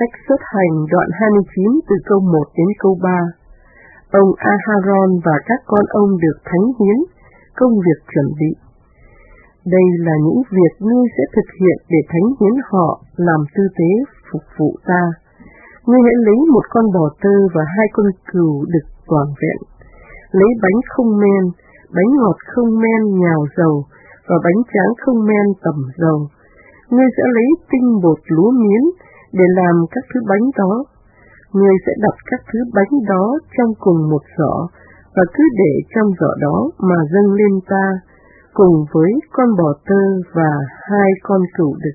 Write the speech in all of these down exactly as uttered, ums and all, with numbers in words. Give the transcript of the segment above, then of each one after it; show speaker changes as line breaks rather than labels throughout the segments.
Sách Xuất Hành đoạn hai mươi chín từ câu một đến câu ba. Ông Aharon và các con ông được thánh hiến, công việc chuẩn bị. Đây là những việc ngươi sẽ thực hiện để thánh hiến họ làm tư tế phục vụ ta. Ngươi hãy lấy một con bò tơ và hai con cừu đực toàn vẹn. Lấy bánh không men, bánh ngọt không men nhào dầu và bánh tráng không men tẩm dầu. Ngươi sẽ lấy tinh bột lúa miến để làm các thứ bánh đó. Ngươi sẽ đặt các thứ bánh đó trong cùng một giỏ và cứ để trong giỏ đó mà dâng lên ta, cùng với con bò tơ và hai con cừu đực.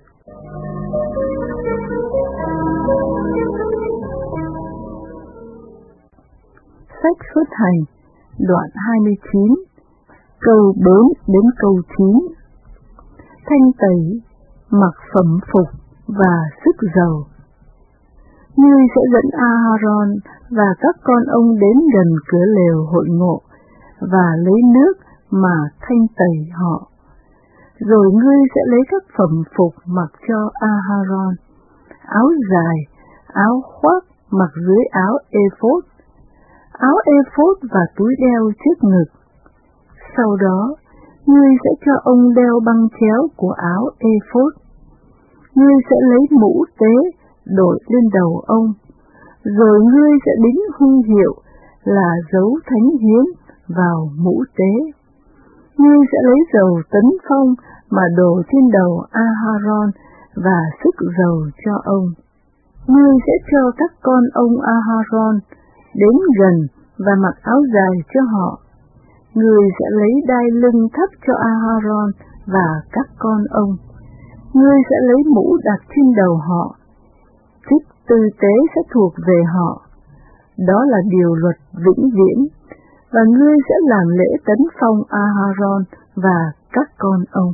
Sách Xuất Hành đoạn hai mươi chín, câu bốn đến câu chín. Thanh tẩy, mặc phẩm phục và sức dầu. Ngươi sẽ dẫn Aharon và các con ông đến gần cửa lều hội ngộ và lấy nước mà thanh tẩy họ. Rồi ngươi sẽ lấy các phẩm phục mặc cho Aharon, áo dài, áo khoác mặc dưới áo ephod, áo ephod và túi đeo trước ngực. Sau đó, ngươi sẽ cho ông đeo băng chéo của áo ephod. Ngươi sẽ lấy mũ tế đội lên đầu ông, rồi ngươi sẽ đính huy hiệu là dấu thánh hiến vào mũ tế. Ngươi sẽ lấy dầu tấn phong mà đổ trên đầu Aharon và sức dầu cho ông. Ngươi sẽ cho các con ông Aharon đến gần và mặc áo dài cho họ. Ngươi sẽ lấy đai lưng thắt cho Aharon và các con ông. Ngươi sẽ lấy mũ đặt trên đầu họ. Chức tư tế sẽ thuộc về họ. Đó là điều luật vĩnh viễn. Và ngươi sẽ làm lễ tấn phong Aharon và các con ông.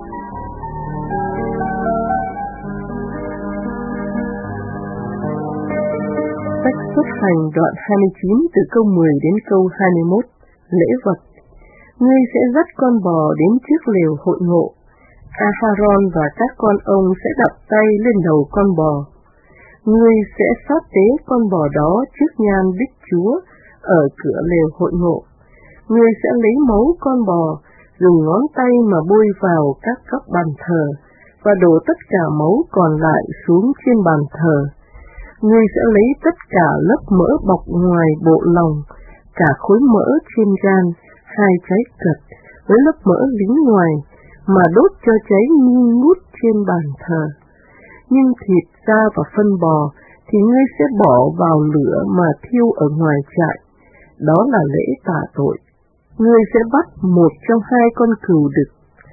Sách Xuất Hành đoạn hai mươi chín từ câu mười đến câu hai mươi mốt. Lễ vật. Ngươi sẽ dắt con bò đến trước lều hội ngộ. Aharon và các con ông sẽ đặt tay lên đầu con bò. Ngươi sẽ sát tế con bò đó trước nhan Đức Chúa ở cửa lều hội ngộ. Ngươi sẽ lấy máu con bò, dùng ngón tay mà bôi vào các góc bàn thờ, và đổ tất cả máu còn lại xuống trên bàn thờ. Ngươi sẽ lấy tất cả lớp mỡ bọc ngoài bộ lòng, cả khối mỡ trên gan, hai trái cật, với lớp mỡ lính ngoài, mà đốt cho cháy nghi ngút trên bàn thờ. Nhưng thịt, da và phân bò thì ngươi sẽ bỏ vào lửa mà thiêu ở ngoài trại. Đó là lễ tạ tội. Ngươi sẽ bắt một trong hai con cừu đực.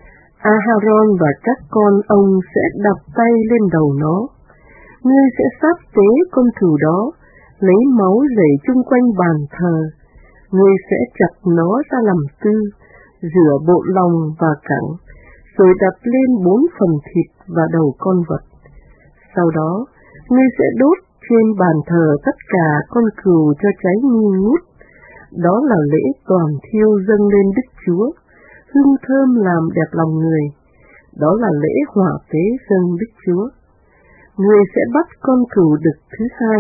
Aharon và các con ông sẽ đặt tay lên đầu nó. Ngươi sẽ sát tế con cừu đó, lấy máu rảy chung quanh bàn thờ. Ngươi sẽ chặt nó ra làm tư, rửa bộ lòng và cẳng, rồi đặt lên bốn phần thịt và đầu con vật. Sau đó, ngươi sẽ đốt trên bàn thờ tất cả con cừu cho cháy nghi ngút. Đó là lễ toàn thiêu dâng lên Đức Chúa, hương thơm làm đẹp lòng người. Đó là lễ hỏa tế dâng Đức Chúa. Ngươi sẽ bắt con cừu đực thứ hai.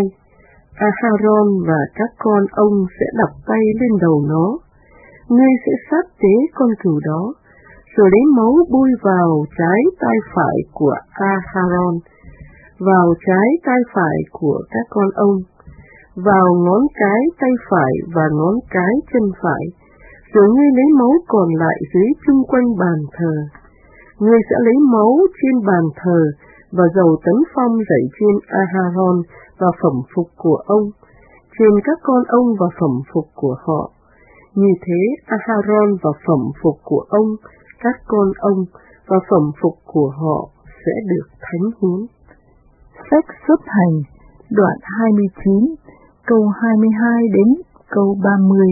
Aharon và các con ông sẽ đặt tay lên đầu nó. Ngươi sẽ sát tế con cừu đó, rồi lấy máu bôi vào trái tay phải của Aharon, vào trái tay phải của các con ông, vào ngón cái tay phải và ngón cái chân phải, rồi ngươi lấy máu còn lại dưới chung quanh bàn thờ. Ngươi sẽ lấy máu trên bàn thờ và dầu tấn phong rải trên Aharon và phẩm phục của ông, trên các con ông và phẩm phục của họ. Như thế, Aharon và phẩm phục của ông, các con ông và phẩm phục của họ sẽ được thánh hiến.
Sách Xuất Hành đoạn hai mươi chín, câu hai mươi hai đến câu ba mươi.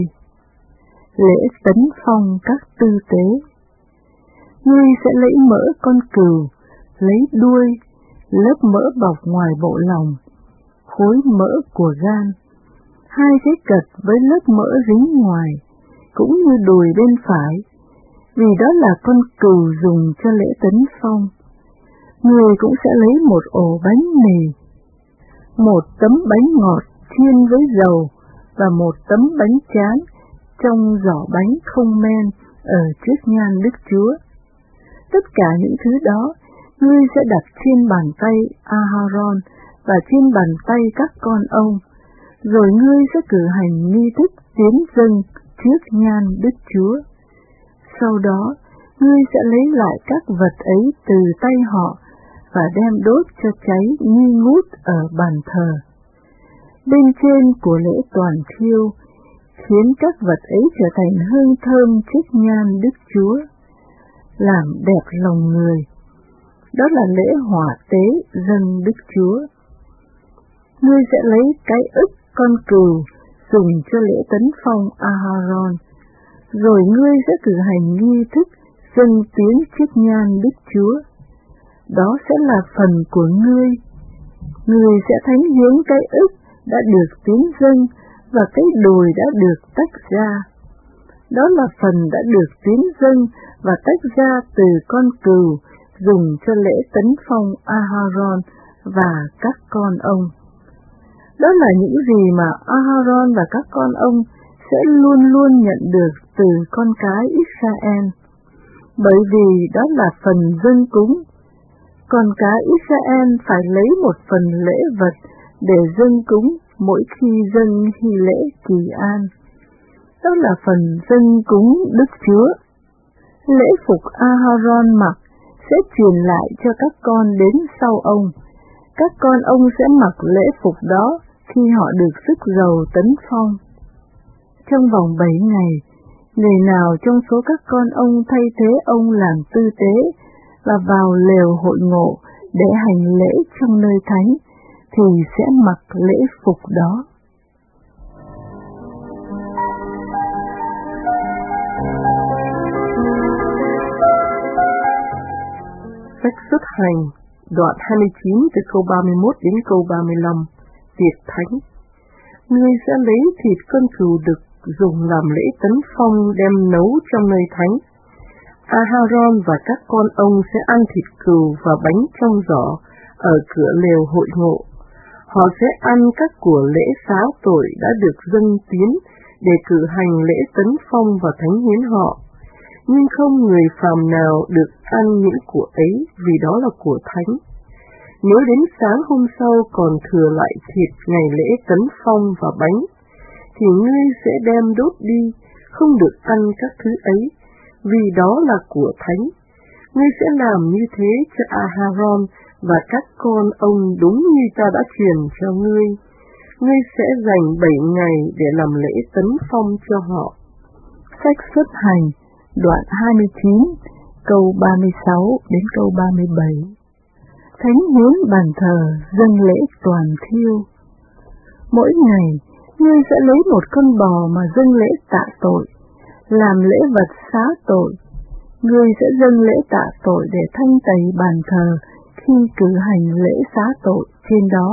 Lễ tấn phong các tư tế. Ngươi sẽ lấy mỡ con cừu, lấy đuôi, lớp mỡ bọc ngoài bộ lòng, khối mỡ của gan, hai trái cật với lớp mỡ dính ngoài, cũng như đùi bên phải, vì đó là con cừu dùng cho lễ tấn phong. Người cũng sẽ lấy một ổ bánh mì. một tấm bánh ngọt chiên với dầu và một tấm bánh tráng trong giỏ bánh không men ở trước nhan Đức Chúa. Tất cả những thứ đó ngươi sẽ đặt trên bàn tay Aaron và trên bàn tay các con ông, rồi ngươi sẽ cử hành nghi thức tiến dâng trước nhan Đức Chúa. Sau đó, ngươi sẽ lấy lại các vật ấy từ tay họ và đem đốt cho cháy nghi ngút ở bàn thờ. Bên trên của lễ toàn thiêu, khiến các vật ấy trở thành hương thơm trước nhan Đức Chúa, làm đẹp lòng người. Đó là lễ hỏa tế dâng Đức Chúa. Ngươi sẽ lấy cái ức con cừu dùng cho lễ tấn phong Aaron, rồi ngươi sẽ cử hành nghi thức dâng tiến trước nhan Đức Chúa. Đó sẽ là phần của ngươi. Ngươi sẽ thánh hiến cái ức đã được tiến dâng và cái đùi đã được tách ra. Đó là phần đã được tiến dâng và tách ra từ con cừu dùng cho lễ tấn phong Aaron và các con ông. Đó là những gì mà Aaron và các con ông sẽ luôn luôn nhận được từ con cái Israel, bởi vì đó là phần dâng cúng. Con cái Israel phải lấy một phần lễ vật để dâng cúng mỗi khi dâng hy lễ kỳ an. Đó là phần dâng cúng Đức Chúa. Lễ phục Aaron mặc sẽ truyền lại cho các con đến sau ông. Các con ông sẽ mặc lễ phục đó khi họ được sức dầu tấn phong. Trong vòng bảy ngày, người nào trong số các con ông thay thế ông làm tư tế và vào lều hội ngộ để hành lễ trong nơi thánh, thì sẽ mặc lễ phục đó.
Sách Xuất Hành, đoạn hai mươi chín từ câu ba mươi mốt đến câu ba mươi lăm, Tiệc Thánh. Ngươi sẽ lấy thịt con cừu đực dùng làm lễ tấn phong đem nấu trong nơi thánh. Aaron và các con ông sẽ ăn thịt cừu và bánh trong giỏ ở cửa lều hội ngộ. Họ sẽ ăn các của lễ xá tội đã được dâng tiến để cử hành lễ tấn phong và thánh hiến họ. Nhưng không người phàm nào được ăn những của ấy vì đó là của thánh. Nếu đến sáng hôm sau còn thừa lại thịt ngày lễ tấn phong và bánh, thì ngươi sẽ đem đốt đi, không được ăn các thứ ấy, vì đó là của thánh. Ngươi sẽ làm như thế cho Aaron và các con ông đúng như ta đã truyền cho ngươi. Ngươi sẽ dành bảy ngày để làm lễ tấn phong cho họ.
Sách Xuất Hành, đoạn hai mươi chín, câu ba mươi sáu đến câu ba mươi bảy. Thánh hiến bàn thờ dâng lễ toàn thiêu. Mỗi ngày, ngươi sẽ lấy một con bò mà dâng lễ tạ tội, làm lễ vật xá tội. Ngươi sẽ dâng lễ tạ tội để thanh tẩy bàn thờ khi cử hành lễ xá tội trên đó,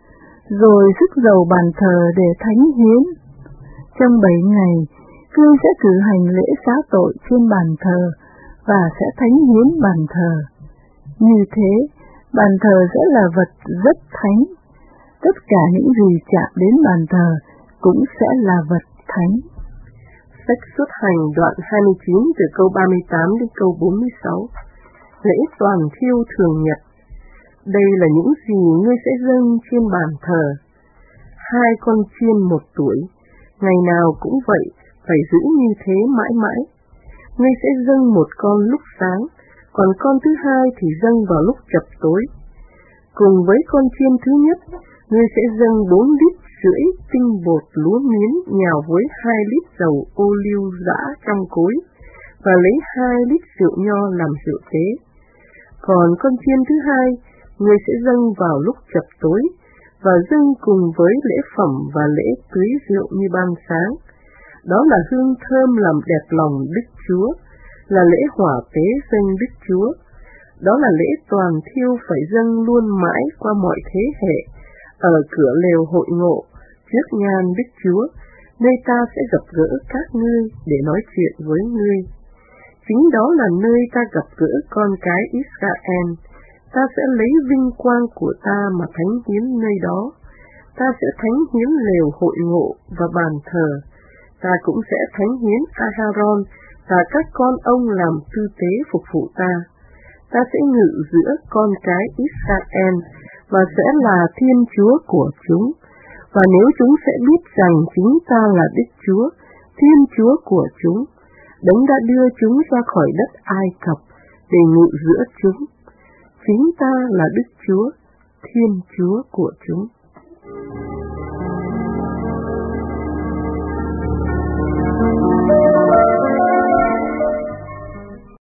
rồi sức dầu bàn thờ để thánh hiến. Trong bảy ngày, ngươi sẽ cử hành lễ xá tội trên bàn thờ và sẽ thánh hiến bàn thờ. Như thế, bàn thờ sẽ là vật rất thánh. Tất cả những gì chạm đến bàn thờ cũng sẽ là vật thánh.
Sách Xuất Hành đoạn hai mươi chín từ câu ba mươi tám đến câu bốn mươi sáu. Lễ toàn thiêu thường nhật. Đây là những gì ngươi sẽ dâng trên bàn thờ. Hai con chiên một tuổi, ngày nào cũng vậy, phải giữ như thế mãi mãi. Ngươi sẽ dâng một con lúc sáng, còn con thứ hai thì dâng vào lúc chập tối. Cùng với con chiên thứ nhất, ngươi sẽ dâng bốn lít rưỡi tinh bột lúa miến nhào với hai lít dầu ô liu giã trong cối, và lấy hai lít rượu nho làm rượu tế. Còn con chiên thứ hai, ngươi sẽ dâng vào lúc chập tối, và dâng cùng với lễ phẩm và lễ tưới rượu như ban sáng. Đó là hương thơm làm đẹp lòng Đức Chúa, là lễ hỏa tế dâng Đức Chúa. Đó là lễ toàn thiêu phải dâng luôn mãi qua mọi thế hệ, ở cửa lều hội ngộ, trước nhan Đức Chúa, nơi ta sẽ gặp gỡ các ngươi để nói chuyện với ngươi. Chính đó là nơi ta gặp gỡ con cái Israel. Ta sẽ lấy vinh quang của ta mà thánh hiến nơi đó, ta sẽ thánh hiến lều hội ngộ và bàn thờ. Ta cũng sẽ thánh hiến Aharon và các con ông làm tư tế phục vụ ta. Ta sẽ ngự giữa con cái Israel và sẽ là Thiên Chúa của chúng. Và nếu chúng sẽ biết rằng chính ta là Đức Chúa, Thiên Chúa của chúng, Đấng đã đưa chúng ra khỏi đất Ai Cập để ngự giữa chúng. Chính ta là Đức Chúa, Thiên Chúa của chúng.